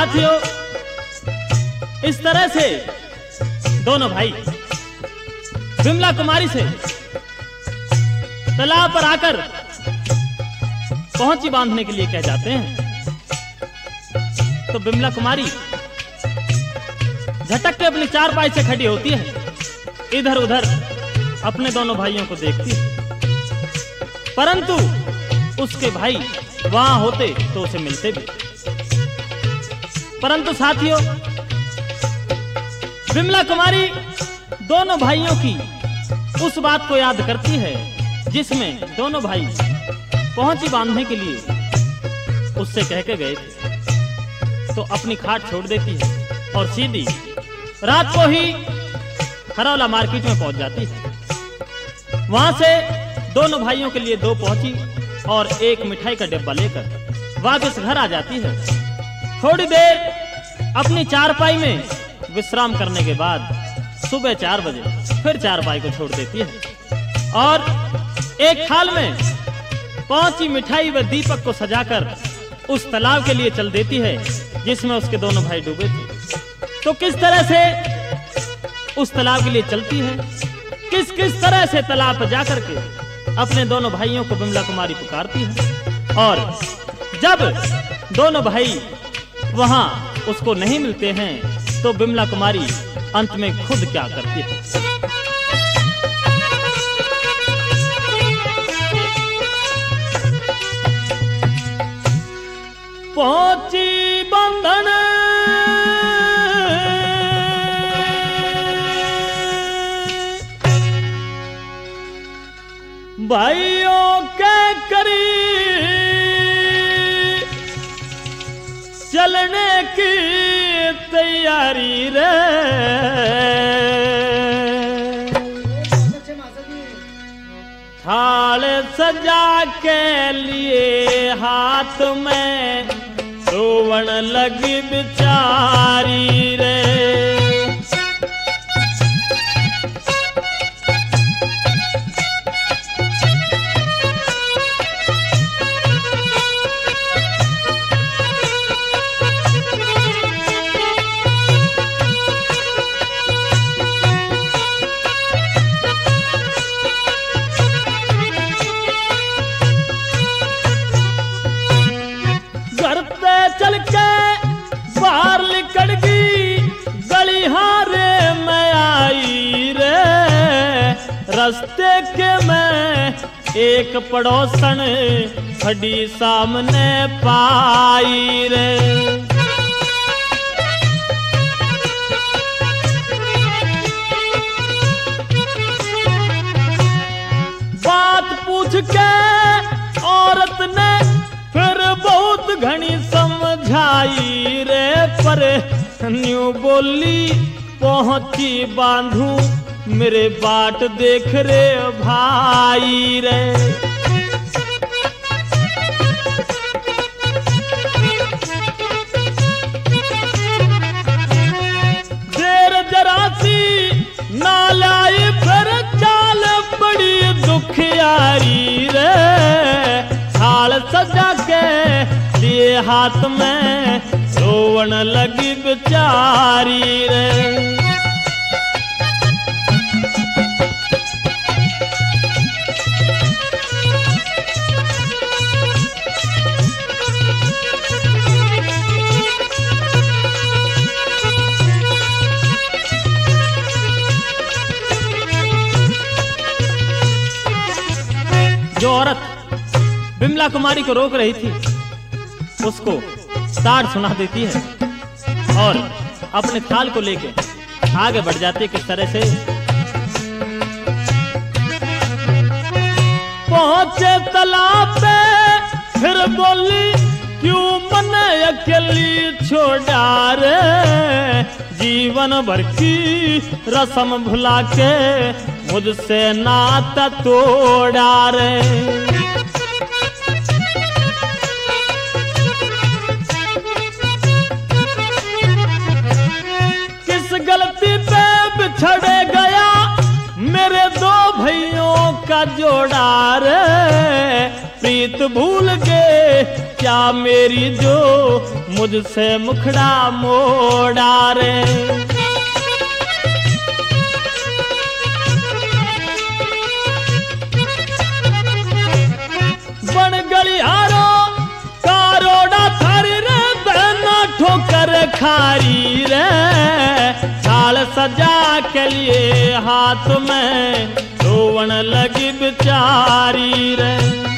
साथियों, इस तरह से दोनों भाई विमला कुमारी से तालाब पर आकर पहुंची बांधने के लिए कह जाते हैं। तो विमला कुमारी झटक के अपनी चारपाई से खड़ी होती है, इधर उधर अपने दोनों भाइयों को देखती है, परंतु उसके भाई वहां होते तो उसे मिलते भी। परंतु साथियों, विमला कुमारी दोनों भाइयों की उस बात को याद करती है जिसमें दोनों भाई पहुंची बांधने के लिए उससे कह के गए थे। तो अपनी खाट छोड़ देती है और सीधी रात को ही खरौला मार्केट में पहुंच जाती है। वहां से दोनों भाइयों के लिए 2 पहुंची और एक मिठाई का डिब्बा लेकर वापस घर आ जाती है। थोड़ी देर अपनी चारपाई में विश्राम करने के बाद सुबह 4 बजे फिर चारपाई को छोड़ देती है और एक थाल में पहुंची मिठाई व दीपक को सजाकर उस तालाब के लिए चल देती है जिसमें उसके दोनों भाई डूबे थे। तो किस तरह से उस तालाब के लिए चलती है, किस किस तरह से तालाब पर जाकर के अपने दोनों भाइयों को विमला कुमारी पुकारती है और जब दोनों भाई वहां उसको नहीं मिलते हैं तो विमला कुमारी अंत में खुद क्या करती है। पहुंची बंधन भाइयों के करीब चलने की तैयारी रे। थाल सजा के लिए हाथ में रोवण लगी बिचारी रे। चल के बाहर निकल गई गली हारे में आई रे। रास्ते के में एक पड़ोसन खड़ी सामने पाई रे। बात पूछ के औरत ने फिर बहुत घनी समझाई रे, पर न्यू बोली पहुंची बांधू मेरे बाट देख रे भाई रे। देर जरा सी ना लाई फिर चाल बड़ी दुखियारी रे। थाल सजा के लिए हाथ में रोवण लगी बेचारी रे। जो औरत विमला कुमारी को रोक रही थी उसको ताड़ सुना देती है और अपने थाल को लेके आगे बढ़ जाती है। किस तरह से पहुंचे तालाब पे फिर बोली क्यों मन अकेली छोड़ा रे। जीवन भर की रस्म भुला के मुझसे नाता तोड़ा रे। गलती पे बिछड़ गया मेरे 2 भाइयों का जोड़ा रे। प्रीत भूल गए क्या मेरी जो मुझसे मुखड़ा मोड़ा रे। बन गलियारो कारोड़ा थारी रे बहना ठोकर खारी रे। थाल सजा के लिए हाथ में रोवन लगी बेचारी रे।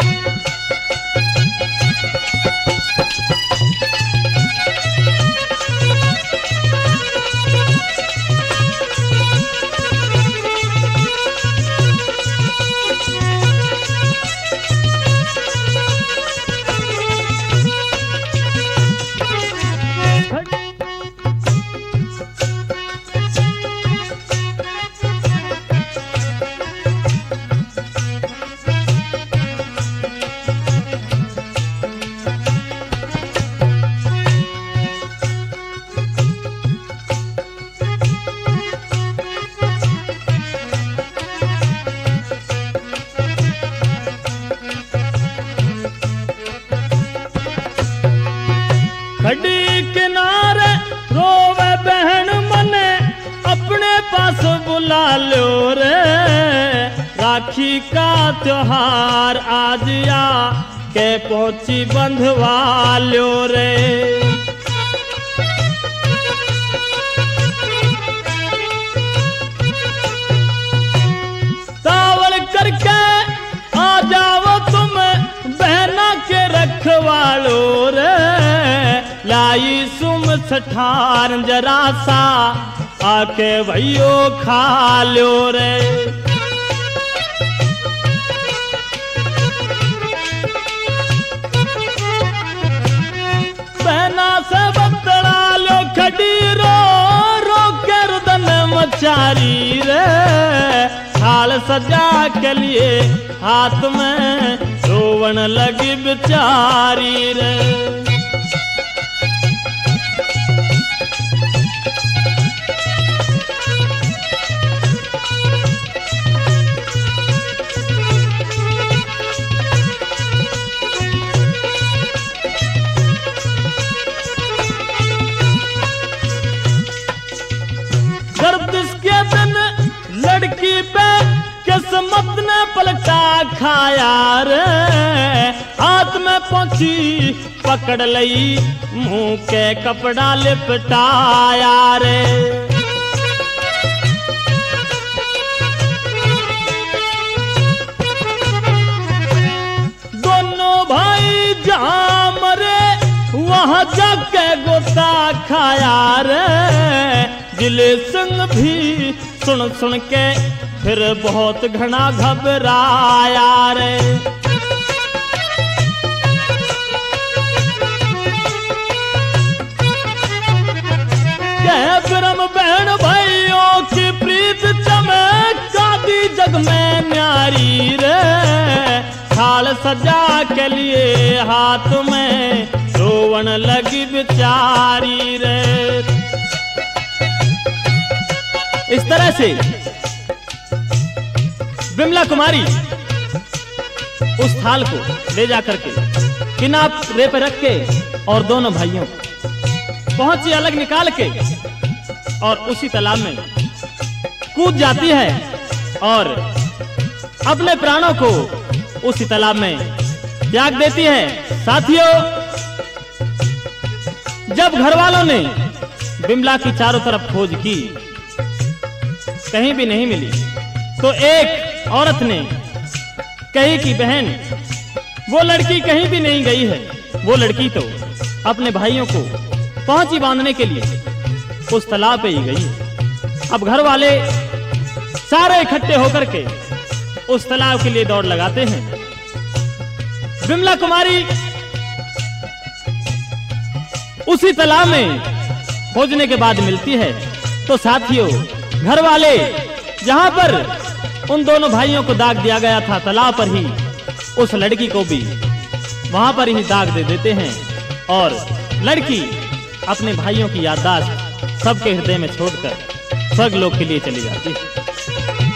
खड़ी किनारे रोवे बहन मने अपने पास बुला लो रे। राखी का त्योहार आज या के पहुंची बंधवा लो रे। तावल करके आ जाओ तुम बहना के रखवालो रे। लाई सुम सठार जरा सा आके भैयो खा लो रे। बहना से बतड़ा लो खड़ी रो रो के रुदन मचारी रे। थाल सजा के लिए हाथ में रोवन लगी बेचारी रे। गर्दिश के दिन लड़की पे किस्मत ने पलटा खाया रे। हाथ में पहुंची पकड़ लई मुंह के कपड़ा लिपटाया रे। दोनों भाई जहां मरे वहां जाके गोता खाया रे। दिले संग भी सुन सुन के फिर बहुत घना घबराया रे। कह ब्रह्म बहन भाइयों की प्रीत चमका दी जग में न्यारी रे। थाल सजा के लिए हाथ में रोवन लगी बेचारी रे। इस तरह से विमला कुमारी उस थाल को ले जाकर के किनारे पर रख के और दोनों भाइयों पहुंची अलग निकाल के और उसी तालाब में कूद जाती है और अपने प्राणों को उसी तालाब में त्याग देती है। साथियों, जब घर वालों ने विमला की चारों तरफ खोज की कहीं भी नहीं मिली तो एक औरत ने कही कि बहन वो लड़की कहीं भी नहीं गई है। वो लड़की तो अपने भाइयों को पहुंची बांधने के लिए उस तालाब पे ही गई है। अब घर वाले सारे इकट्ठे होकर के उस तालाब के लिए दौड़ लगाते हैं। विमला कुमारी उसी तालाब में खोजने के बाद मिलती है। तो साथियों, घर वाले जहां पर उन दोनों भाइयों को दाग दिया गया था तालाब पर ही उस लड़की को भी वहां पर ही दाग दे देते हैं और लड़की अपने भाइयों की याददाश्त सबके हृदय में छोड़कर स्वर्ग लोक के लिए चली जाती है।